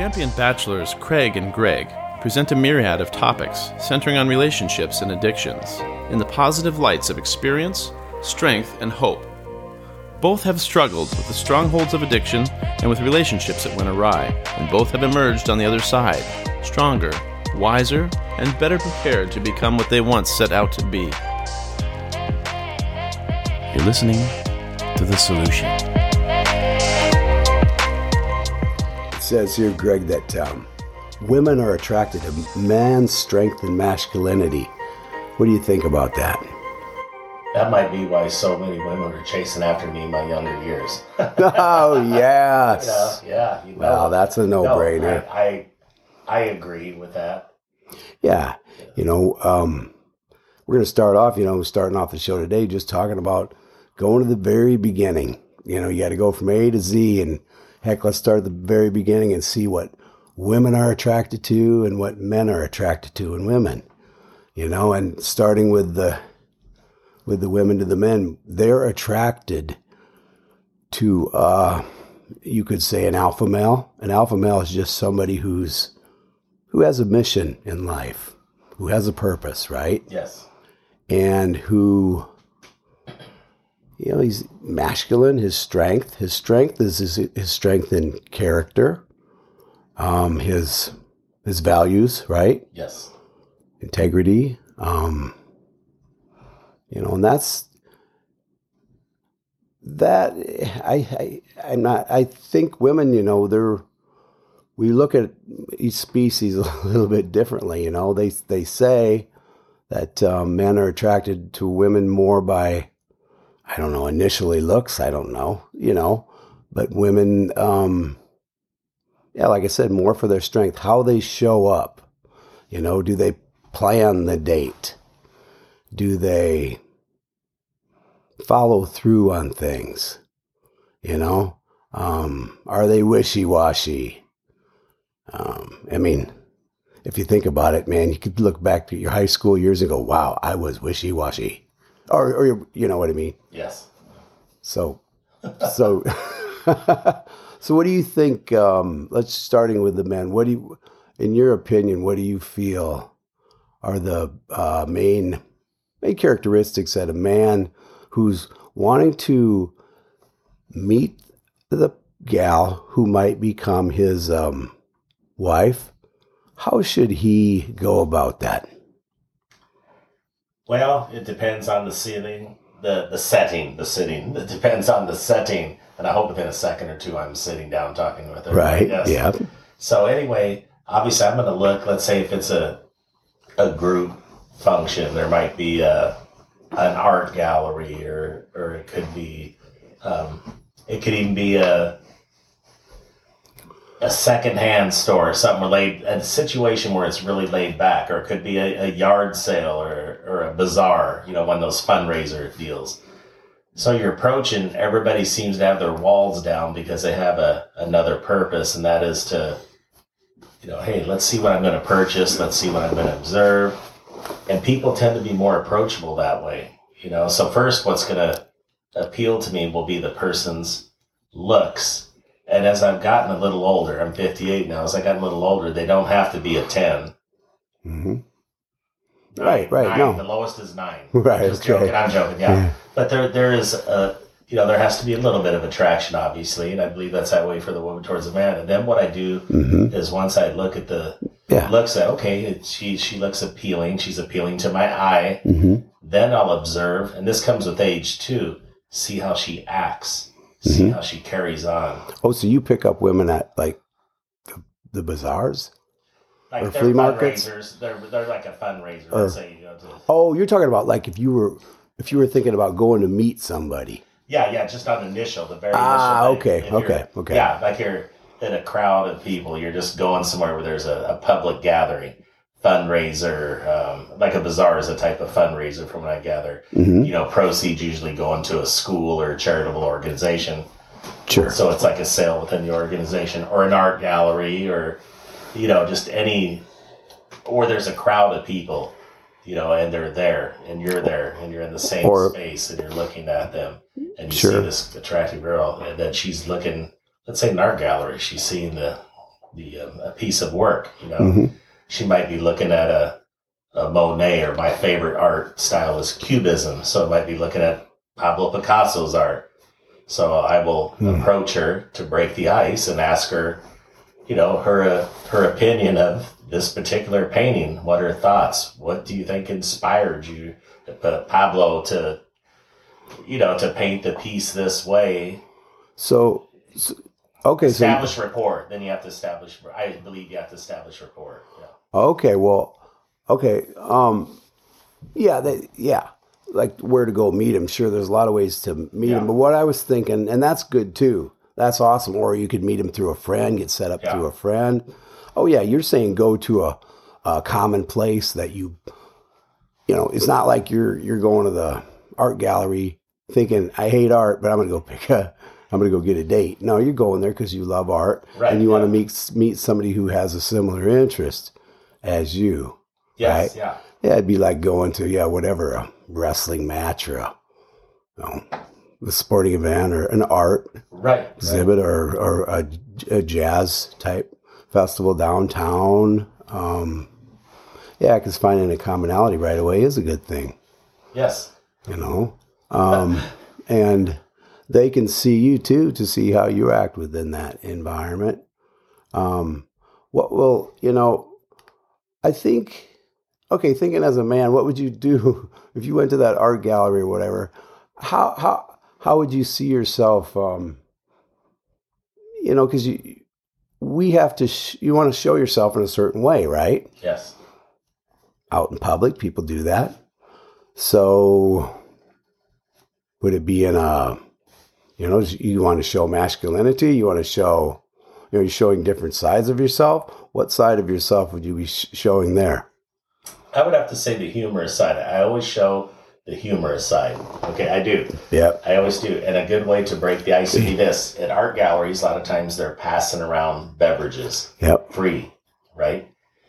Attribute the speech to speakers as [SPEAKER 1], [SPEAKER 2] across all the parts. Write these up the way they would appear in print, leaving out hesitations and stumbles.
[SPEAKER 1] Champion bachelors Craig and Greg present a myriad of topics centering on relationships and addictions in the positive lights of experience, strength, and hope. Both have struggled with the strongholds of addiction and with relationships that went awry, and both have emerged on the other side, stronger, wiser, and better prepared to become what they once set out to be. You're listening to The Solution.
[SPEAKER 2] It says here, Greg, that women are attracted to man's strength and masculinity. What do you think about that?
[SPEAKER 3] That might be why so many women are chasing after me in my younger years.
[SPEAKER 2] Oh, yes. Well, that's a no-brainer.
[SPEAKER 3] I agree with that.
[SPEAKER 2] Yeah. We're going to start off, starting off the show today, just talking about going to the very beginning. You got to go from A to Z, and heck, let's start at the very beginning and see what women are attracted to and what men are attracted to in women. And starting with the women to the men, they're attracted to, you could say, an alpha male. An alpha male is just somebody who has a mission in life, who has a purpose, right?
[SPEAKER 3] Yes.
[SPEAKER 2] And who, he's masculine. His strength is his strength in character, his values, right?
[SPEAKER 3] Yes.
[SPEAKER 2] Integrity, and that's that. I think women, we look at each species a little bit differently. They say that men are attracted to women more by, I don't know, initially looks. I don't know, but women, like I said, more for their strength, how they show up. Do they plan the date? Do they follow through on things? Are they wishy-washy? If you think about it, man, you could look back to your high school years and go, wow, I was wishy-washy. Or you know what I mean?
[SPEAKER 3] Yes.
[SPEAKER 2] So what do you think, let's starting with the men, in your opinion, what do you feel are the main characteristics that a man who's wanting to meet the gal who might become his wife, how should he go about that?
[SPEAKER 3] Well, it depends on the setting, the setting. It depends on the setting, and I hope within a second or two I'm sitting down talking with her.
[SPEAKER 2] Right, yeah.
[SPEAKER 3] So anyway, obviously I'm going to look, let's say if it's a group function, there might be an art gallery, or it could be, it could even be a secondhand store, a situation where it's really laid back, or it could be a yard sale or a bazaar, one of those fundraiser deals. So you're approaching, everybody seems to have their walls down because they have another purpose, and that is to, hey, let's see what I'm going to purchase, let's see what I'm going to observe. And people tend to be more approachable that way, So first, what's going to appeal to me will be the person's looks. And as I've gotten a little older, I'm 58 now, as I got a little older, they don't have to be a 10.
[SPEAKER 2] Mm-hmm. Right.
[SPEAKER 3] 9,
[SPEAKER 2] No.
[SPEAKER 3] The lowest is 9.
[SPEAKER 2] Right.
[SPEAKER 3] I'm joking, yeah. But there is there has to be a little bit of attraction, obviously, and I believe that's that way for the woman towards the man. And then what I do is once I look at the looks at, okay, she looks appealing, she's appealing to my eye, then I'll observe, and this comes with age too, see how she acts. See how she carries on.
[SPEAKER 2] Oh, so you pick up women at like the bazaars,
[SPEAKER 3] like
[SPEAKER 2] or flea markets?
[SPEAKER 3] They're like a fundraiser. Let's say
[SPEAKER 2] Oh, you're talking about like if you were thinking about going to meet somebody.
[SPEAKER 3] Yeah, just on initial, the very initial.
[SPEAKER 2] Okay.
[SPEAKER 3] Yeah, like you're in a crowd of people. You're just going somewhere where there's a public gathering, fundraiser, like a bazaar is a type of fundraiser from what I gather. Proceeds usually go into a school or a charitable organization.
[SPEAKER 2] Sure.
[SPEAKER 3] So it's like a sale within the organization, or an art gallery, or, just any, or there's a crowd of people, and they're there, and you're there, and you're in the same space, and you're looking at them, and you see this attractive girl, and then she's looking, let's say an art gallery, she's seeing the a piece of work. She might be looking at a Monet, or my favorite art style is Cubism, so I might be looking at Pablo Picasso's art. So I will approach her to break the ice and ask her, her opinion of this particular painting. What are her thoughts? What do you think inspired you, Pablo, to paint the piece this way?
[SPEAKER 2] So okay.
[SPEAKER 3] Establish rapport. Then you have to establish. I believe you have to establish rapport. Yeah.
[SPEAKER 2] Okay. Well. Okay. Yeah. Like where to go meet him. Sure, there's a lot of ways to meet him. But what I was thinking, and that's good too. That's awesome. Or you could meet him through a friend, get set up through a friend. Oh yeah, you're saying go to a common place that it's not like you're going to the art gallery thinking I hate art, but I'm gonna go get a date. No, you're going there because you love art, and you want to meet somebody who has a similar interest as you.
[SPEAKER 3] Yes,
[SPEAKER 2] right?
[SPEAKER 3] Yeah.
[SPEAKER 2] Yeah, it'd be like going to whatever, a wrestling match or a sporting event or an art exhibit or a jazz type festival downtown. Because finding a commonality right away is a good thing.
[SPEAKER 3] Yes.
[SPEAKER 2] And they can see you too, to see how you act within that environment. I think, thinking as a man, what would you do if you went to that art gallery or whatever? How would you see yourself? Because we have to. You want to show yourself in a certain way, right?
[SPEAKER 3] Yes.
[SPEAKER 2] Out in public, people do that. So, would it be in a? You want to show masculinity? You want to show, you're showing different sides of yourself. What side of yourself would you be showing there?
[SPEAKER 3] I would have to say the humorous side. I always show the humorous side. Okay, I do.
[SPEAKER 2] Yeah.
[SPEAKER 3] I always do. And a good way to break the ice would be this. At art galleries, a lot of times they're passing around beverages.
[SPEAKER 2] Yep.
[SPEAKER 3] Free, right?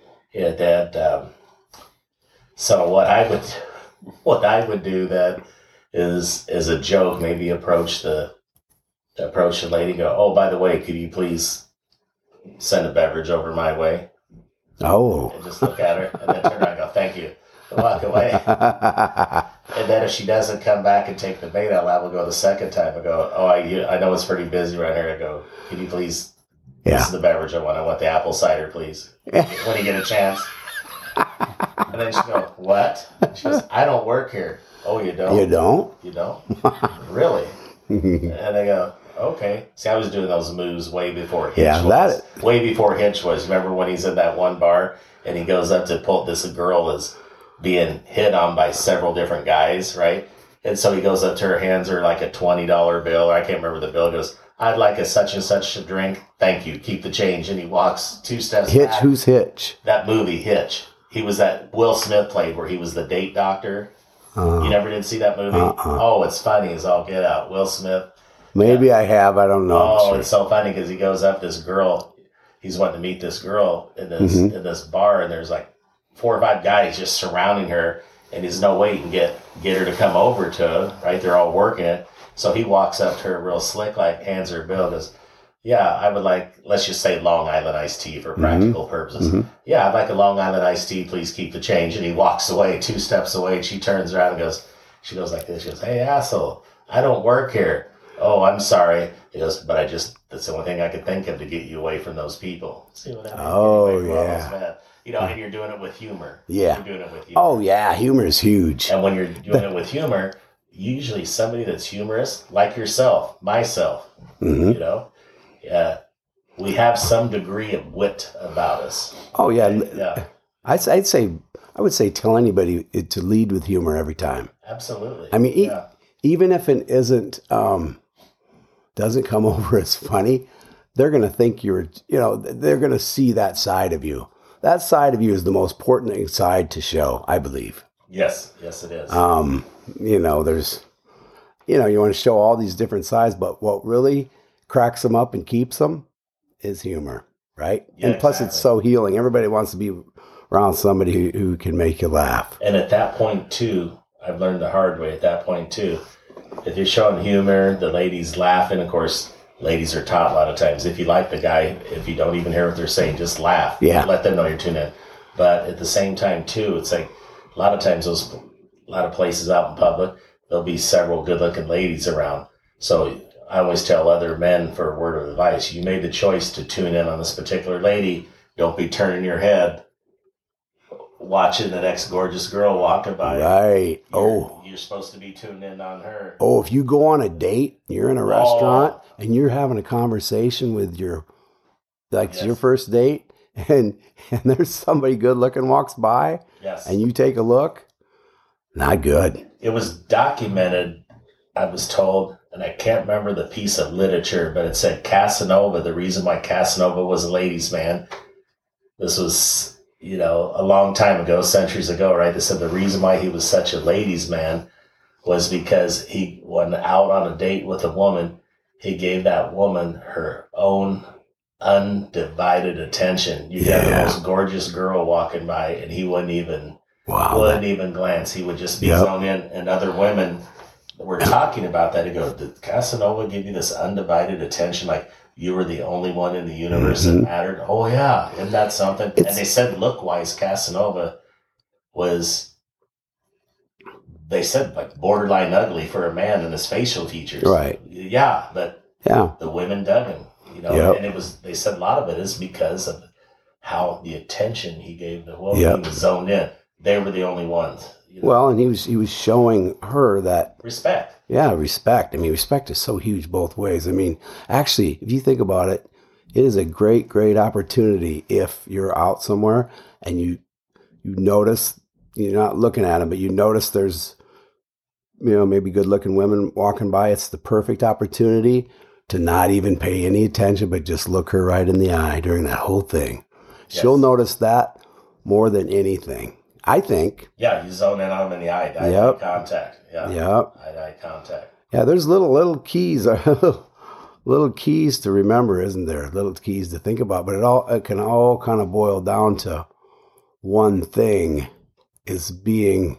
[SPEAKER 3] So what I would do that is a joke, maybe approach the lady, go, oh, by the way, could you please send a beverage over my way?
[SPEAKER 2] Oh.
[SPEAKER 3] And just look at her and then turn around and go, thank you. And walk away. And then if she doesn't come back and take the bait, I'll go the second time. I go, oh, I know it's pretty busy right here. I go, can you please, this is the beverage I want. I want the apple cider, please. When you get a chance. And then she goes, what? She goes, I don't work here. Oh, you don't?
[SPEAKER 2] You don't?
[SPEAKER 3] You don't? Really? And I go, okay. See, I was doing those moves way before Hitch was. Way before Hitch was. Remember when he's in that one bar and he goes up to pull, this girl is being hit on by several different guys, right? And so he goes up to her, hands her like a $20 bill, or I can't remember the bill. He goes, I'd like a such and such a drink. Thank you. Keep the change. And he walks 2 steps
[SPEAKER 2] Hitch,
[SPEAKER 3] back.
[SPEAKER 2] Who's Hitch?
[SPEAKER 3] That movie, Hitch. He was that Will Smith played where he was the date doctor. You never did see that movie? Oh, it's funny as all get out. Will Smith.
[SPEAKER 2] Maybe I have. I don't know.
[SPEAKER 3] Oh, it's so funny because he goes up this girl. He's wanting to meet this girl in this bar, and there's like 4 or 5 guys just surrounding her, and there's no way he can get her to come over to her, right? They're all working it. So he walks up to her real slick, like hands her a bill, goes, yeah, I would like, let's just say Long Island iced tea for practical purposes. Yeah, I'd like a Long Island iced tea. Please keep the change. And he walks away 2 steps away, and she turns around and goes, she goes like this. She goes, hey, asshole, I don't work here. Oh, I'm sorry. He goes, but that's the only thing I could think of to get you away from those people. See what I mean?
[SPEAKER 2] Oh, yeah.
[SPEAKER 3] And you're doing it with humor.
[SPEAKER 2] Yeah.
[SPEAKER 3] You're doing it with humor.
[SPEAKER 2] Oh, yeah. Humor is huge.
[SPEAKER 3] And when you're doing it with humor, usually somebody that's humorous, like yourself, myself, we have some degree of wit about us.
[SPEAKER 2] Oh, yeah. I would say tell anybody to lead with humor every time.
[SPEAKER 3] Absolutely.
[SPEAKER 2] I mean, even if it doesn't come over as funny, they're going to think they're going to see that side of you. That side of you is the most important side to show, I believe.
[SPEAKER 3] Yes, it is.
[SPEAKER 2] There's, you want to show all these different sides, but what really cracks them up and keeps them is humor, right?
[SPEAKER 3] Yeah,
[SPEAKER 2] and plus It's so healing. Everybody wants to be around somebody who can make you laugh.
[SPEAKER 3] And at that point, too, I've learned the hard way at that point, too. If you're showing humor, the lady's laughing, of course, ladies are taught a lot of times, if you like the guy, if you don't even hear what they're saying, just laugh.
[SPEAKER 2] Yeah.
[SPEAKER 3] Let them know you're tuned in. But at the same time, too, it's like a lot of times a lot of places out in public, there'll be several good-looking ladies around. So I always tell other men, for a word of advice, you made the choice to tune in on this particular lady. Don't be turning your head watching the next gorgeous girl walking by.
[SPEAKER 2] Right.
[SPEAKER 3] You're supposed to be tuned in on her.
[SPEAKER 2] Oh, if you go on a date, you're in a restaurant, and you're having a conversation with your first date, and there's somebody good looking walks by,
[SPEAKER 3] yes,
[SPEAKER 2] and you take a look, not good.
[SPEAKER 3] It was documented, I was told, and I can't remember the piece of literature, but it said Casanova, the reason why Casanova was a ladies' man. This was, a long time ago, centuries ago, right? They said the reason why he was such a ladies' man was because he went out on a date with a woman. He gave that woman her own undivided attention. You got the most gorgeous girl walking by, and he wouldn't even glance. He would just be zoned in, and other women were talking about that. He goes, did Casanova give you this undivided attention? Like, you were the only one in the universe that mattered? Oh, yeah. Isn't that something? And they said, look-wise, Casanova was, they said, like, borderline ugly for a man in his facial features.
[SPEAKER 2] Right.
[SPEAKER 3] Yeah, but the women dug him, and they said a lot of it is because of how the attention he gave the woman. He was zoned in. They were the only ones.
[SPEAKER 2] Well, and he was showing her that
[SPEAKER 3] respect.
[SPEAKER 2] Yeah, respect. I mean, respect is so huge both ways. I mean, actually, if you think about it, it is a great, great opportunity if you're out somewhere and you notice, you're not looking at them, but you notice there's, maybe good-looking women walking by. It's the perfect opportunity to not even pay any attention, but just look her right in the eye during that whole thing. Yes. She'll notice that more than anything, I think.
[SPEAKER 3] Yeah, you zone in on them in the eye. Eye contact. Yeah.
[SPEAKER 2] Yep.
[SPEAKER 3] Eye contact.
[SPEAKER 2] Yeah, there's little keys, little keys to remember, isn't there? Little keys to think about, but it can all kind of boil down to one thing: is being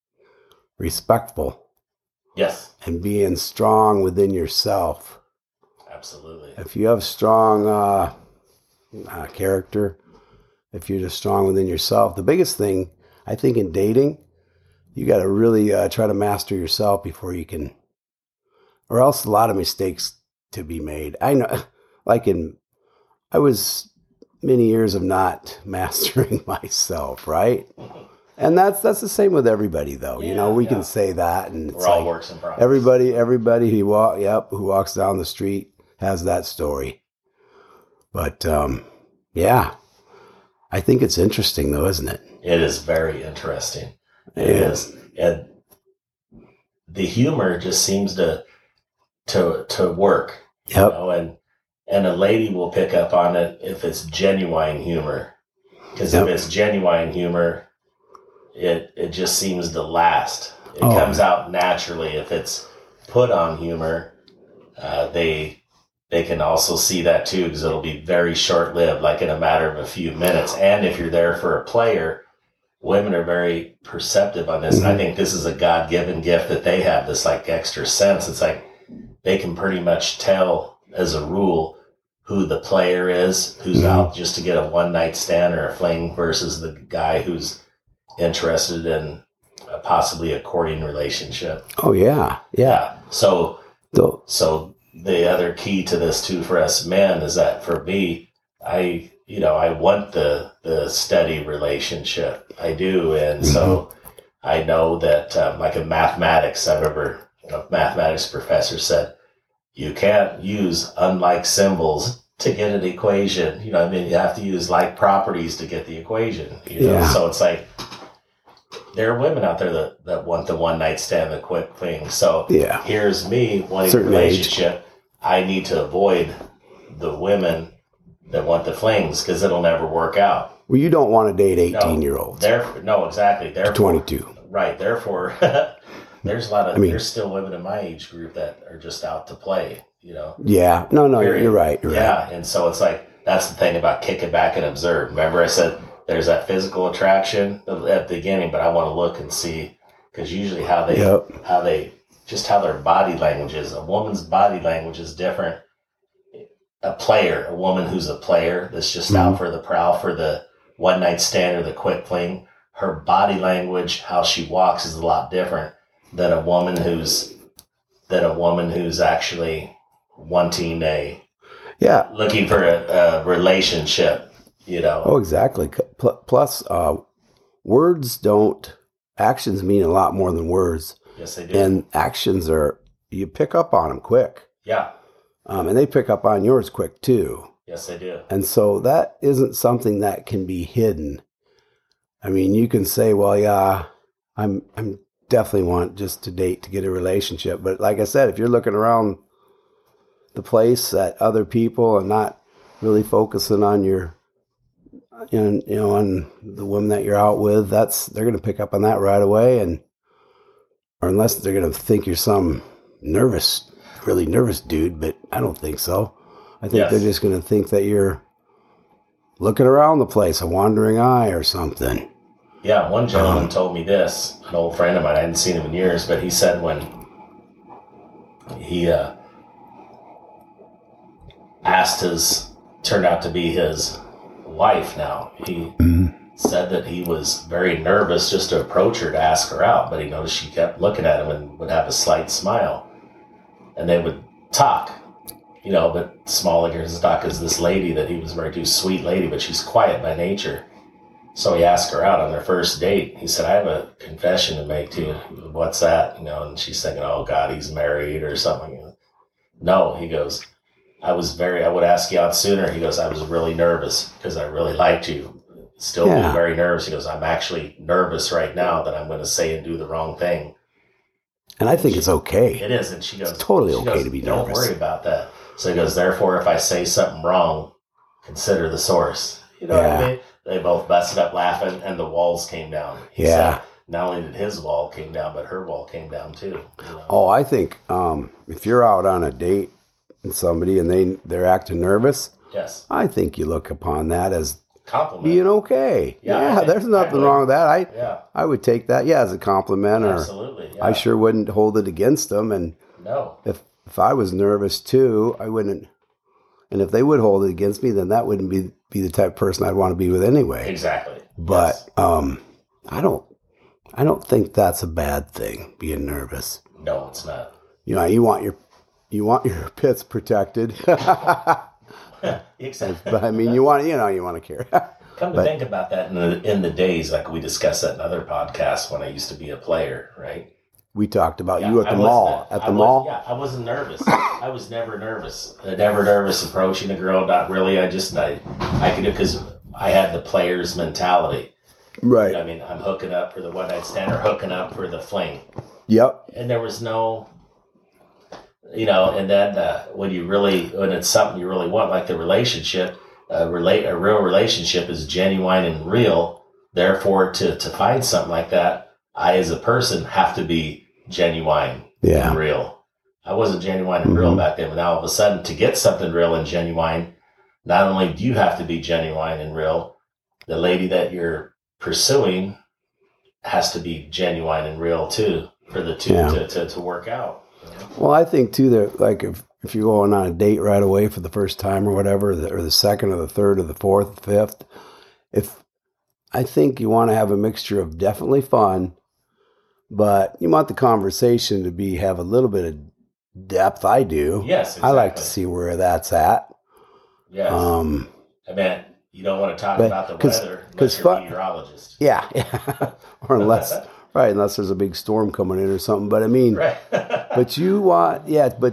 [SPEAKER 2] respectful.
[SPEAKER 3] Yes.
[SPEAKER 2] And being strong within yourself.
[SPEAKER 3] Absolutely.
[SPEAKER 2] If you have strong character, if you're just strong within yourself, the biggest thing, I think, in dating, you got to really try to master yourself before you can, or else a lot of mistakes to be made. I know, I was many years of not mastering myself, right? And that's the same with everybody, though.
[SPEAKER 3] Yeah,
[SPEAKER 2] we can say that, and
[SPEAKER 3] we're all works in progress.
[SPEAKER 2] Everybody who walks down the street has that story. But I think it's interesting, though, isn't it?
[SPEAKER 3] It is very interesting. It is. And the humor just seems to work.
[SPEAKER 2] Yep.
[SPEAKER 3] And a lady will pick up on it if it's genuine humor. Because if it's genuine humor, it just seems to last. It comes out naturally. If it's put on humor, they can also see that too, because it'll be very short-lived, like in a matter of a few minutes. And if you're there for a player, women are very perceptive on this. Mm-hmm. And I think this is a God-given gift that they have, this like extra sense. It's like they can pretty much tell, as a rule, who the player is, who's out just to get a one-night stand or a fling versus the guy who's interested in possibly a courting relationship.
[SPEAKER 2] Oh, yeah.
[SPEAKER 3] So the other key to this too for us men is that for me, I want the steady relationship. I do. And so I know that like in mathematics, I remember a mathematics professor said, you can't use unlike symbols to get an equation. You have to use like properties to get the equation. So it's like, there are women out there that want the one night stand, the quick thing. So here's me wanting a relationship. I need to avoid the women that want the flings because it'll never work out.
[SPEAKER 2] Well, you don't want to date 18-year-olds.
[SPEAKER 3] No, exactly. Therefore,
[SPEAKER 2] 22.
[SPEAKER 3] Right. Therefore, there's a lot of, there's still women in my age group that are just out to play,
[SPEAKER 2] Yeah. No, you're right.
[SPEAKER 3] Right. And so it's like, that's the thing about kicking back and observe. Remember I said there's that physical attraction at the beginning, but I want to look and see, because usually how their body language is. A woman's body language is different a player, a woman who's a player that's just out for the prowl, for the one night stand or the quick fling, her body language, how she walks is a lot different than a woman who's actually wanting looking for a relationship,
[SPEAKER 2] Oh, exactly. Plus, actions mean a lot more than words.
[SPEAKER 3] Yes, they do.
[SPEAKER 2] And actions you pick up on them quick.
[SPEAKER 3] Yeah.
[SPEAKER 2] And they pick up on yours quick too.
[SPEAKER 3] Yes, they do.
[SPEAKER 2] And so that isn't something that can be hidden. I mean, you can say, well, yeah, I'm definitely want just to date to get a relationship. But like I said, if you're looking around the place at other people and not really focusing on on the woman that you're out with, they're going to pick up on that right away. Or unless they're going to think you're some really nervous dude, but I don't think so. I think they're just going to think that you're looking around the place, a wandering eye or something.
[SPEAKER 3] Yeah, one gentleman told me this, an old friend of mine, I hadn't seen him in years, but he said when he turned out to be his wife now, he said that he was very nervous just to approach her to ask her out, but he noticed she kept looking at him and would have a slight smile. And they would talk, but Smalley gets talk is this lady that he was married to, sweet lady, but she's quiet by nature. So he asked her out on their first date. He said, I have a confession to make to you. What's that? And she's thinking, oh God, he's married or something. No, he goes, I would ask you out sooner. He goes, I was really nervous because I really liked you. Still being very nervous. He goes, I'm actually nervous right now that I'm going to say and do the wrong thing.
[SPEAKER 2] And I think it's okay.
[SPEAKER 3] It is. And she goes,
[SPEAKER 2] it's totally okay to be nervous.
[SPEAKER 3] Don't worry about that. So he goes, therefore, if I say something wrong, consider the source. You know what I mean? They both busted up laughing and the walls came down. He said, not only did his wall came down, but her wall came down too.
[SPEAKER 2] Oh, I think if you're out on a date with somebody and they're acting nervous,
[SPEAKER 3] yes,
[SPEAKER 2] I think you look upon that as
[SPEAKER 3] compliment.
[SPEAKER 2] Being okay. Yeah, there's nothing wrong with that. I would take that, as a compliment.
[SPEAKER 3] Absolutely.
[SPEAKER 2] I sure wouldn't hold it against them. And
[SPEAKER 3] no,
[SPEAKER 2] if I was nervous too, I wouldn't. And if they would hold it against me, then that wouldn't be the type of person I'd want to be with anyway.
[SPEAKER 3] Exactly.
[SPEAKER 2] But I don't think that's a bad thing, being nervous.
[SPEAKER 3] No, it's not.
[SPEAKER 2] You want your pits protected.
[SPEAKER 3] Exactly.
[SPEAKER 2] But I mean, you want to care.
[SPEAKER 3] Come to think about that in the days, like we discussed that in other podcasts when I used to be a player, right?
[SPEAKER 2] We talked about you at the mall.
[SPEAKER 3] Yeah, I wasn't nervous. I was never nervous. Never nervous approaching a girl. Not really. I could do because I had the player's mentality.
[SPEAKER 2] Right.
[SPEAKER 3] I mean, I'm hooking up for the one night stand or hooking up for the fling.
[SPEAKER 2] Yep.
[SPEAKER 3] And there was no, and then when it's something you really want, like the relationship, a real relationship is genuine and real. Therefore, to find something like that, I, as a person, have to be genuine and real. I wasn't genuine and real back then, but now all of a sudden, to get something real and genuine, not only do you have to be genuine and real, the lady that you're pursuing has to be genuine and real too, for the two to work out.
[SPEAKER 2] Well, I think too that, like, if you're going on a date right away for the first time or whatever, or the second or the third or the fourth, the fifth, I think you want to have a mixture of definitely fun, but you want the conversation to have a little bit of depth. I do.
[SPEAKER 3] Yes, exactly.
[SPEAKER 2] I like to see where that's at.
[SPEAKER 3] Yes. I mean, you don't want to talk about the weather unless you're a meteorologist.
[SPEAKER 2] Yeah. Or unless there's a big storm coming in or something. But I mean, but you want,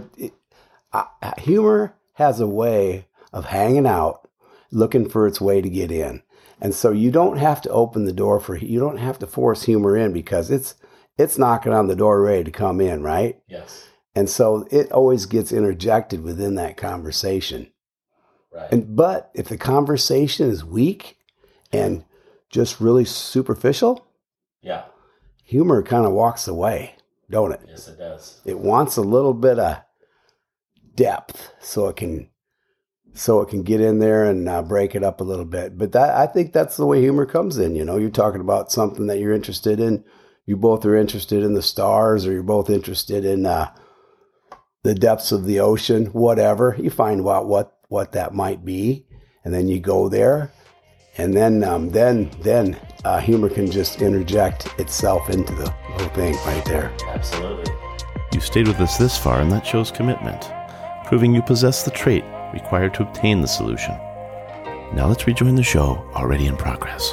[SPEAKER 2] humor has a way of hanging out, looking for its way to get in. And so you don't have to open the door you don't have to force humor in, because it's knocking on the door ready to come in, right?
[SPEAKER 3] Yes.
[SPEAKER 2] And so it always gets interjected within that conversation.
[SPEAKER 3] Right.
[SPEAKER 2] But if the conversation is weak and just really superficial, humor kind of walks away, don't it?
[SPEAKER 3] Yes, it does.
[SPEAKER 2] It wants a little bit of depth so it can get in there and break it up a little bit. But I think that's the way humor comes in. You're talking about something that you're interested in. You both are interested in the stars, or you're both interested in the depths of the ocean, whatever. You find out what that might be, and then you go there, and then humor can just interject itself into the whole thing right there.
[SPEAKER 3] Absolutely.
[SPEAKER 1] You stayed with us this far, and that shows commitment, proving you possess the trait required to obtain the solution. Now let's rejoin the show already in progress.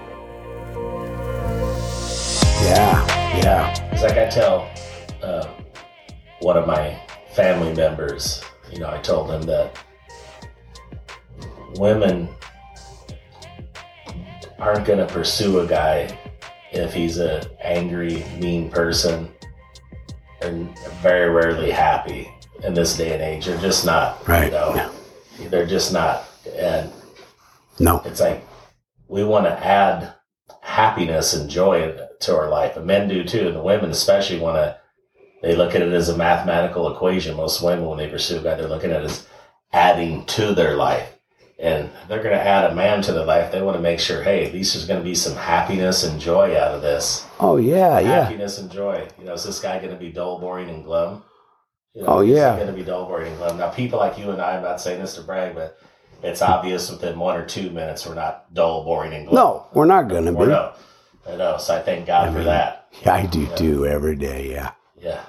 [SPEAKER 2] Yeah.
[SPEAKER 3] It's like I tell one of my family members, I told them that women aren't going to pursue a guy if he's an angry, mean person, and very rarely happy in this day and age. They're just not.
[SPEAKER 2] Right.
[SPEAKER 3] They're just not. And
[SPEAKER 2] no,
[SPEAKER 3] it's like we want to add happiness and joy to our life, and men do too. And the women especially they look at it as a mathematical equation. Most women, when they pursue a guy, they're looking at it as adding to their life. And they're going to add a man to their life. They want to make sure, hey, at least there's going to be some happiness and joy out of this.
[SPEAKER 2] Oh, yeah,
[SPEAKER 3] Happiness and joy. Is this guy going to be dull, boring, and glum?
[SPEAKER 2] Oh, yeah.
[SPEAKER 3] He's going to be dull, boring, and glum. Now, people like you and I'm not saying this to brag, but it's obvious within 1 or 2 minutes we're not dull, boring, and glum.
[SPEAKER 2] No, we're not going to be.
[SPEAKER 3] No. I know, so I thank God for that.
[SPEAKER 2] Yeah, I do too, every day, yeah.
[SPEAKER 3] Yeah.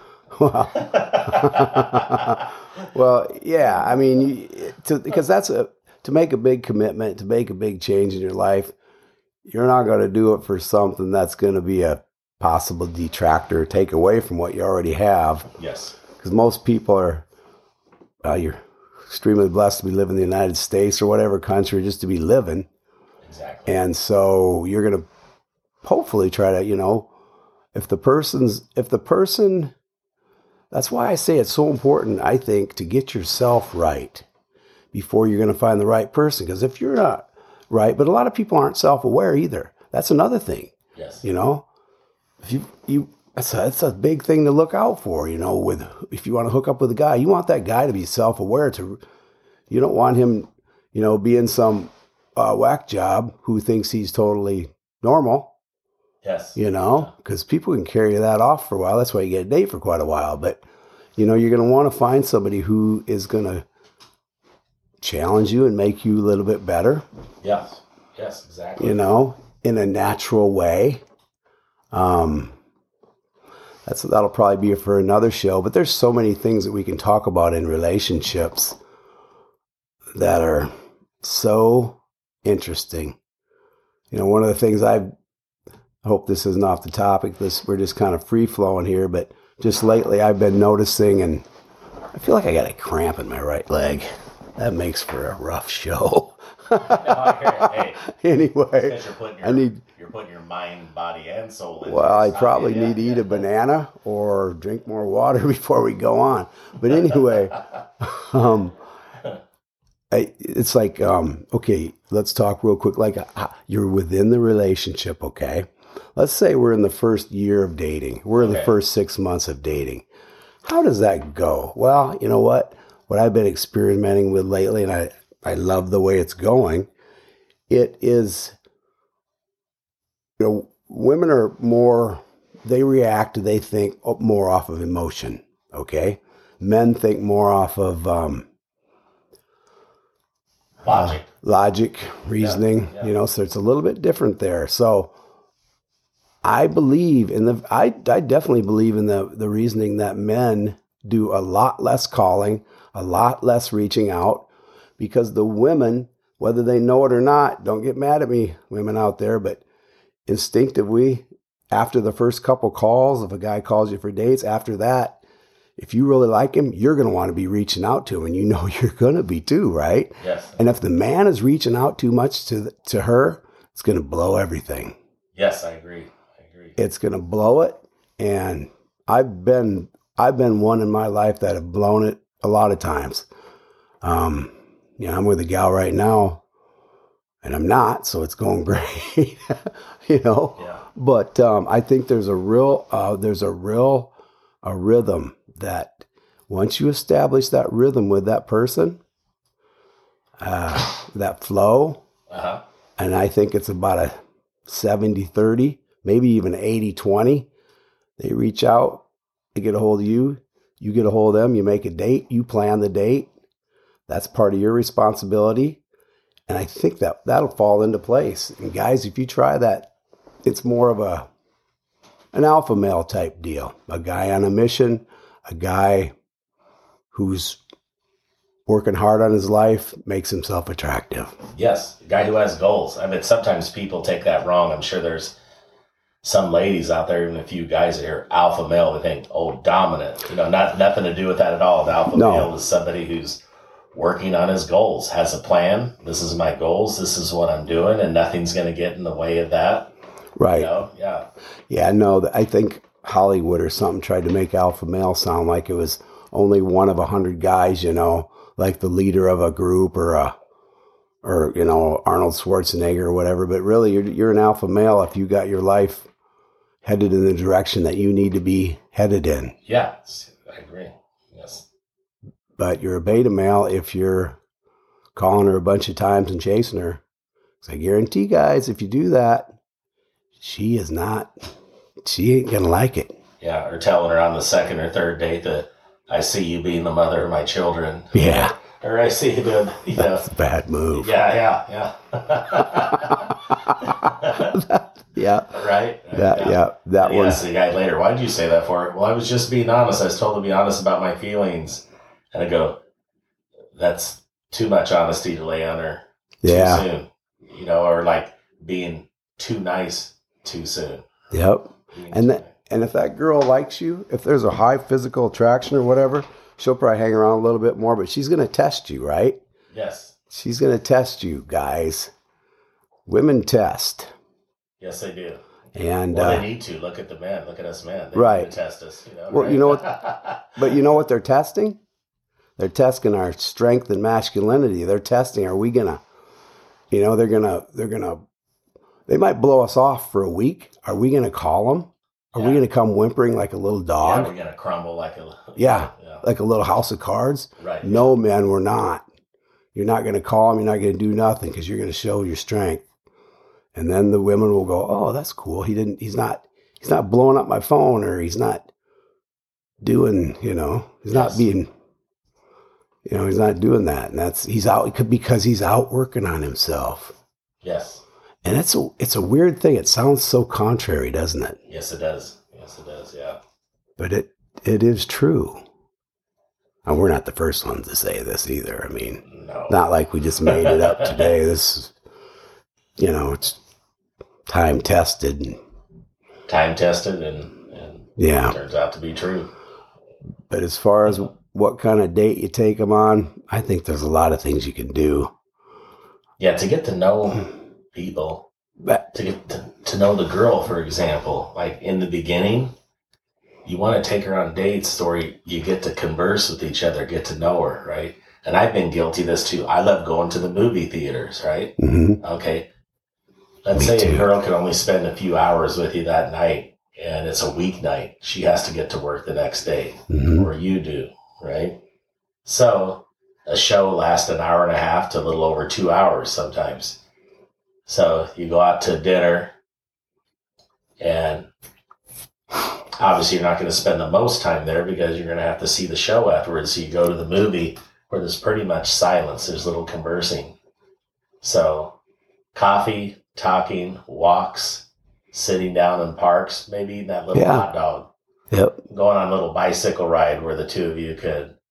[SPEAKER 2] Well, yeah, I mean, because to make a big commitment, to make a big change in your life, you're not going to do it for something that's going to be a possible detractor, take away from what you already have.
[SPEAKER 3] Yes.
[SPEAKER 2] Because most people you're extremely blessed to be living in the United States or whatever country, just to be living.
[SPEAKER 3] Exactly.
[SPEAKER 2] And so you're going to hopefully try to, if the person, that's why I say it's so important, I think, to get yourself right before you're going to find the right person. Because if you're not right, but a lot of people aren't self-aware either. That's another thing.
[SPEAKER 3] Yes.
[SPEAKER 2] If that's a big thing to look out for, if you want to hook up with a guy, you want that guy to be self-aware. You don't want him, being some whack job who thinks he's totally normal.
[SPEAKER 3] Yes.
[SPEAKER 2] Because people can carry that off for a while. That's why you get a date for quite a while. But, you're going to want to find somebody who is going to challenge you and make you a little bit better.
[SPEAKER 3] Yes. Yes, exactly.
[SPEAKER 2] In a natural way. That'll probably be for another show. But there's so many things that we can talk about in relationships that are so interesting. One of the things I hope this isn't off the topic. We're just kind of free flowing here, but just lately I've been noticing, and I feel like I got a cramp in my right leg. That makes for a rough show.
[SPEAKER 3] Hey,
[SPEAKER 2] anyway,
[SPEAKER 3] you're putting your mind, body, and soul in.
[SPEAKER 2] Well, I probably need to eat a banana or drink more water before we go on. But anyway, it's like, okay, let's talk real quick. Like, you're within the relationship, okay? Let's say we're in the first year of dating. We're in the first 6 months of dating. How does that go? Well, you know what? What I've been experimenting with lately, and I love the way it's going, it is, women are more, they react, they think more off of emotion, okay? Men think more off of logic, reasoning,
[SPEAKER 3] Yeah.
[SPEAKER 2] So it's a little bit different there. So I believe I definitely believe in the reasoning that men do a lot less calling, a lot less reaching out, because the women, whether they know it or not, don't get mad at me, women out there, but instinctively, after the first couple calls, if a guy calls you for dates, after that, if you really like him, you're going to want to be reaching out to him, and you're going to be too, right?
[SPEAKER 3] Yes.
[SPEAKER 2] And if the man is reaching out too much to her, it's going to blow everything.
[SPEAKER 3] Yes, I agree.
[SPEAKER 2] It's going to blow it, and I've been one in my life that have blown it a lot of times. I'm with a gal right now, and I'm not, so it's going great,
[SPEAKER 3] Yeah.
[SPEAKER 2] But I think there's a rhythm that once you establish that rhythm with that person, that flow, and I think it's about a 70-30, maybe even 80-20. They reach out, they get a hold of you, you get a hold of them, you make a date, you plan the date. That's part of your responsibility. And I think that'll fall into place. And guys, if you try that, it's more of an alpha male type deal. A guy on a mission, a guy who's working hard on his life, makes himself attractive.
[SPEAKER 3] Yes, a guy who has goals. I mean, sometimes people take that wrong. I'm sure there's some ladies out there, even a few guys that are alpha male, they think, oh, dominant. Nothing to do with that at all. The alpha male is somebody who's working on his goals, has a plan. This is my goals. This is what I'm doing, and nothing's going to get in the way of that.
[SPEAKER 2] Right.
[SPEAKER 3] Yeah.
[SPEAKER 2] Yeah, no, I think Hollywood or something tried to make alpha male sound like it was only one of 100 guys, like the leader of a group or Arnold Schwarzenegger or whatever. But really, you're an alpha male if you got your life headed in the direction that you need to be headed in.
[SPEAKER 3] Yeah, I agree. Yes.
[SPEAKER 2] But you're a beta male if you're calling her a bunch of times and chasing her. Because I guarantee, guys, if you do that, she ain't going to like it.
[SPEAKER 3] Yeah, or telling her on the second or third date that I see you being the mother of my children.
[SPEAKER 2] Yeah.
[SPEAKER 3] Or I see you doing,
[SPEAKER 2] That's a bad move.
[SPEAKER 3] Yeah.
[SPEAKER 2] Yeah.
[SPEAKER 3] Right?
[SPEAKER 2] That one.
[SPEAKER 3] Ask the guy later, why did you say that for? Well, I was just being honest. I was told to be honest about my feelings. And I go, that's too much honesty to lay on her too soon. Or like being too nice too soon.
[SPEAKER 2] Yep. And if that girl likes you, if there's a high physical attraction or whatever, she'll probably hang around a little bit more, but she's going to test you, right?
[SPEAKER 3] Yes.
[SPEAKER 2] She's going to test you, guys. Women test.
[SPEAKER 3] Yes, they do.
[SPEAKER 2] And
[SPEAKER 3] they need to. Look at the men. Look at us men. They
[SPEAKER 2] right.
[SPEAKER 3] need to test us.
[SPEAKER 2] Well,
[SPEAKER 3] right?
[SPEAKER 2] you know what? But you know what they're testing? They're testing our strength and masculinity. They're testing, are we going to, they might blow us off for a week. Are we going to call them? Are we going to come whimpering like a little dog?
[SPEAKER 3] Yeah, we're going to crumble like a...
[SPEAKER 2] like a little house of cards?
[SPEAKER 3] Right.
[SPEAKER 2] No, man, we're not. You're not going to call them. You're not going to do nothing because you're going to show your strength. And then the women will go, oh, that's cool. He's not blowing up my phone, or he's not doing, he's not being, he's not doing that. And he's out because he's out working on himself.
[SPEAKER 3] Yes.
[SPEAKER 2] And it's a weird thing. It sounds so contrary, doesn't it?
[SPEAKER 3] Yes, it does. Yeah.
[SPEAKER 2] But it is true. And we're not the first ones to say this either. I mean,
[SPEAKER 3] no. Not
[SPEAKER 2] like we just made it up today. This is, it's time tested. And
[SPEAKER 3] yeah, it turns out to be true.
[SPEAKER 2] But as far as what kind of date you take them on, I think there's a lot of things you can do.
[SPEAKER 3] Yeah, to get to know people, to get to know the girl, for example, like in the beginning, you want to take her on dates where you get to converse with each other, get to know her, right? And I've been guilty of this too. I love going to the movie theaters, right?
[SPEAKER 2] Mm-hmm.
[SPEAKER 3] Okay. Let's say a girl can only spend a few hours with you that night, and it's a weeknight. She has to get to work the next day, or you do, right? So a show lasts an hour and a half to a little over 2 hours sometimes. So you go out to dinner, and obviously you're not going to spend the most time there because you're going to have to see the show afterwards. So you go to the movie where there's pretty much silence. There's little conversing. So coffee, talking, walks, sitting down in parks, maybe eating that little hot dog.
[SPEAKER 2] Yep.
[SPEAKER 3] Going on a little bicycle ride where the two of you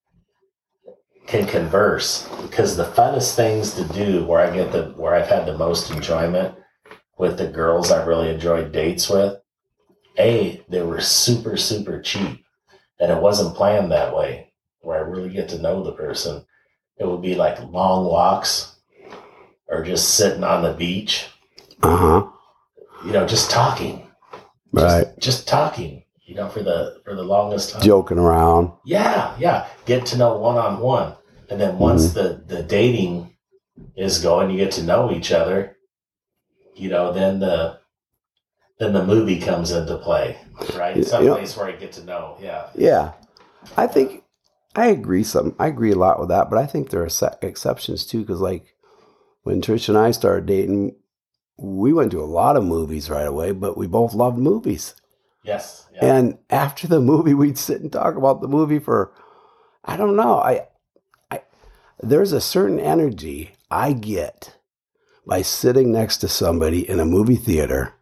[SPEAKER 3] can converse. Because the funnest things to do where I've had the most enjoyment with the girls I've really enjoyed dates with, they were super, super cheap. And it wasn't planned that way, where I really get to know the person. It would be like long walks or just sitting on the beach.
[SPEAKER 2] Uh-huh.
[SPEAKER 3] Just talking.
[SPEAKER 2] Right.
[SPEAKER 3] Just talking, for the longest time.
[SPEAKER 2] Joking around.
[SPEAKER 3] Yeah. Get to know one-on-one. And then once the dating is going, you get to know each other, then the movie comes into play, right? Some place where I get to know. Yeah.
[SPEAKER 2] Yeah. I think I agree a lot with that, but I think there are exceptions too. Cause like when Trish and I started dating, we went to a lot of movies right away, but we both loved movies.
[SPEAKER 3] Yes. Yeah.
[SPEAKER 2] And after the movie, we'd sit and talk about the movie for, I don't know. there's a certain energy I get by sitting next to somebody in a movie theater.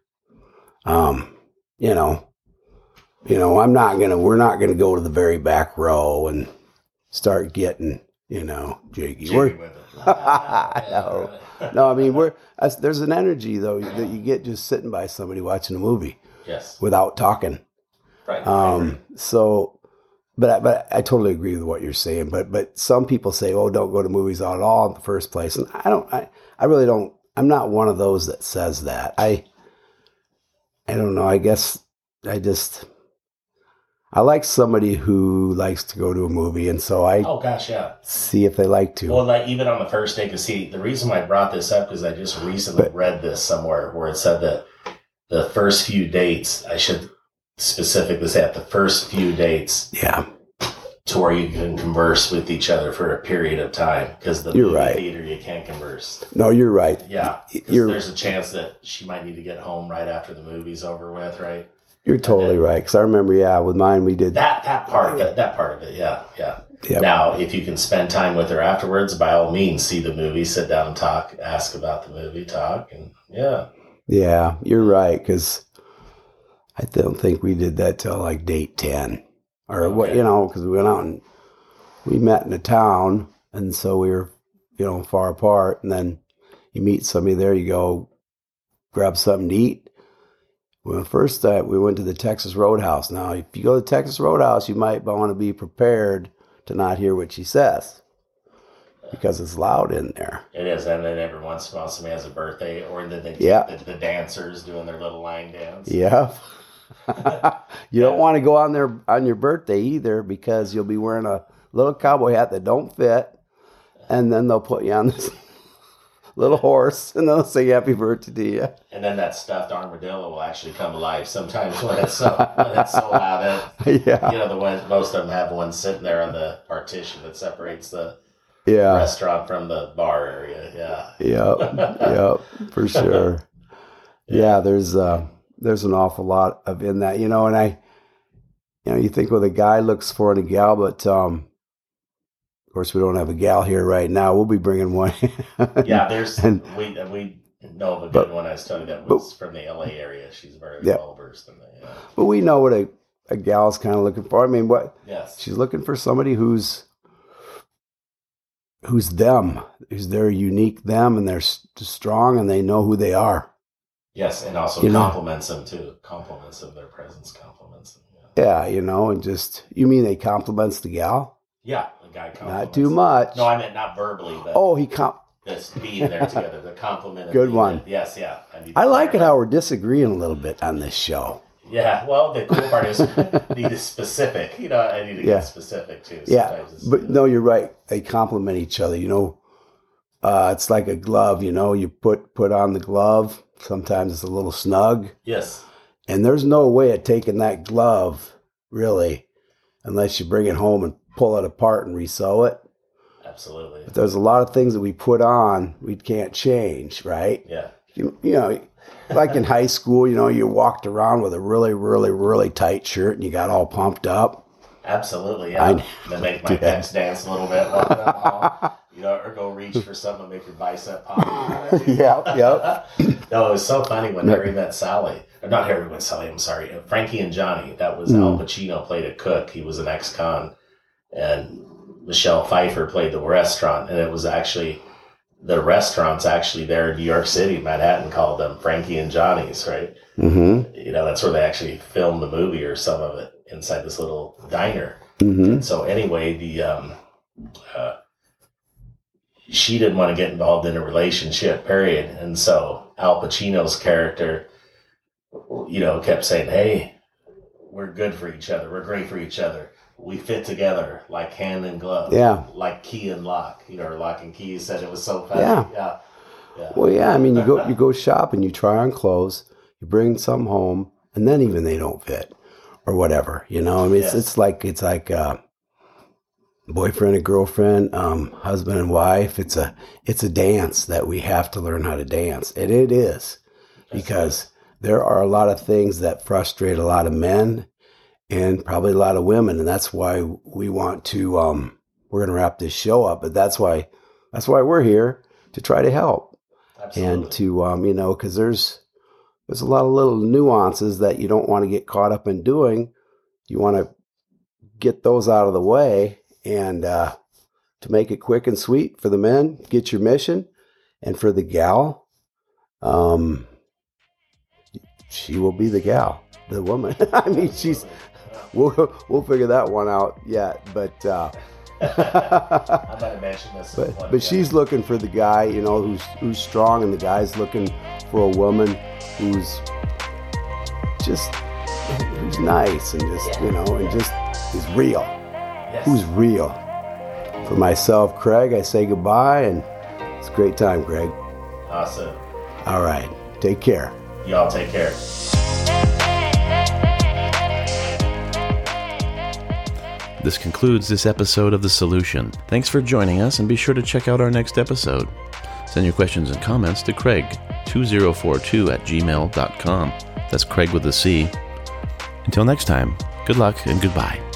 [SPEAKER 2] We're not gonna go to the very back row and start getting, jiggy.
[SPEAKER 3] Jiggy with it.
[SPEAKER 2] No, I mean, there's an energy though that you get just sitting by somebody watching a movie.
[SPEAKER 3] Yes.
[SPEAKER 2] Without talking.
[SPEAKER 3] Right.
[SPEAKER 2] But I totally agree with what you're saying. But some people say, "Oh, don't go to movies at all in the first place," and I really don't. I'm not one of those that says that. I don't know. I guess I like somebody who likes to go to a movie, and so I see if they like to.
[SPEAKER 3] Well, like even on the first day, because see, the reason why I brought this up is I just recently read this somewhere where it said that the first few dates, I should specifically say at the first few dates, to where you can converse with each other for a period of time, because the movie theater you can't converse.
[SPEAKER 2] No, you're right.
[SPEAKER 3] Yeah, there's a chance that she might need to get home right after the movie's over with, right?
[SPEAKER 2] You're totally right. Because I remember, with mine we did
[SPEAKER 3] that part of it. Yeah. Yep. Now, if you can spend time with her afterwards, by all means, see the movie, sit down and talk, ask about the movie, talk, and
[SPEAKER 2] Yeah, you're right, because I don't think we did that till like date 10. Or what, because we went out and we met in a town, and so we were, far apart, and then you meet somebody there, you go grab something to eat. Well, first we went to the Texas Roadhouse. Now, if you go to the Texas Roadhouse, you might want to be prepared to not hear what she says, because it's loud in there.
[SPEAKER 3] It is, and then every once in a while somebody has a birthday, or then the dancers doing their little line dance.
[SPEAKER 2] Yeah. You don't want to go on your birthday either, because you'll be wearing a little cowboy hat that don't fit, and then they'll put you on this little horse, and they'll say happy birthday to you.
[SPEAKER 3] And then that stuffed armadillo will actually come alive sometimes when it's so loud. Most of them have one sitting there on the partition that separates the restaurant from the bar area. Yep,
[SPEAKER 2] for sure. There's an awful lot of in that, and you think what a guy looks for in a gal, but of course we don't have a gal here right now. We'll be bringing one.
[SPEAKER 3] We know of a good one. I was telling you that was from the LA area. She's very well versed in that.
[SPEAKER 2] But we know what a gal's kind of looking for. I mean, she's looking for somebody who's them, who's their unique them, and they're strong, and they know who they are.
[SPEAKER 3] Yes, and also compliments them too. Compliments them, their presence compliments them.
[SPEAKER 2] Yeah, and just, you mean they compliments the gal?
[SPEAKER 3] Yeah, the guy compliments.
[SPEAKER 2] Not too much.
[SPEAKER 3] No, I meant not verbally, but just being there together, the compliment.
[SPEAKER 2] Good one.
[SPEAKER 3] Yes, yeah.
[SPEAKER 2] I like it how we're disagreeing a little bit on this show.
[SPEAKER 3] Yeah, well, the cool part is need is specific. I need to get specific too.
[SPEAKER 2] But no, you're right. They complement each other. It's like a glove. You put on the glove. Sometimes it's a little snug.
[SPEAKER 3] Yes.
[SPEAKER 2] And there's no way of taking that glove, really, unless you bring it home and pull it apart and resew it.
[SPEAKER 3] Absolutely.
[SPEAKER 2] But there's a lot of things that we put on we can't change, right?
[SPEAKER 3] Yeah.
[SPEAKER 2] Like in high school, you walked around with a really, really, really tight shirt and you got all pumped up.
[SPEAKER 3] Absolutely, yeah. Then make my pecs dance a little bit, or go reach for something to make your bicep pop.
[SPEAKER 2] Yep.
[SPEAKER 3] No, it was so funny when Harry met Sally. Not Harry met Sally, I'm sorry. Frankie and Johnny. That was Al Pacino played a cook. He was an ex-con. And Michelle Pfeiffer played the restaurant. And it was actually, the restaurant's actually there in New York City, Manhattan, called them Frankie and Johnny's, right?
[SPEAKER 2] Mm-hmm.
[SPEAKER 3] That's where they actually filmed the movie or some of it inside this little diner.
[SPEAKER 2] Mm-hmm.
[SPEAKER 3] And so anyway, she didn't want to get involved in a relationship, period. And so Al Pacino's character, kept saying, hey, we're good for each other. We're great for each other. We fit together like hand and glove.
[SPEAKER 2] Yeah.
[SPEAKER 3] Like key and lock, or lock and key. You said it was so funny.
[SPEAKER 2] Yeah. Well, yeah. I mean, you go shopping, you try on clothes, you bring some home, and then even they don't fit or whatever, I mean, it's like boyfriend and girlfriend, husband and wife. It's a dance that we have to learn how to dance. And it is, because there are a lot of things that frustrate a lot of men and probably a lot of women. And that's why we want to we're going to wrap this show up. But that's why we're here, to try to help.
[SPEAKER 3] Absolutely.
[SPEAKER 2] And to, because there's a lot of little nuances that you don't want to get caught up in doing. You want to get those out of the way, and to make it quick and sweet for the men, get your mission. And for the gal, she will be the gal, the woman. I mean, we'll figure that one out yet, but
[SPEAKER 3] I'm going to mention this.
[SPEAKER 2] But she's looking for the guy, who's strong, and the guy's looking for a woman who's nice and just, and just is real.
[SPEAKER 3] Yes.
[SPEAKER 2] Who's real. For myself, Craig, I say goodbye, and it's a great time, Greg.
[SPEAKER 3] Awesome.
[SPEAKER 2] All right. Take care.
[SPEAKER 3] Y'all take care.
[SPEAKER 1] This concludes this episode of The Solution. Thanks for joining us, and be sure to check out our next episode. Send your questions and comments to Craig2042@gmail.com. That's Craig with a C. Until next time, good luck and goodbye.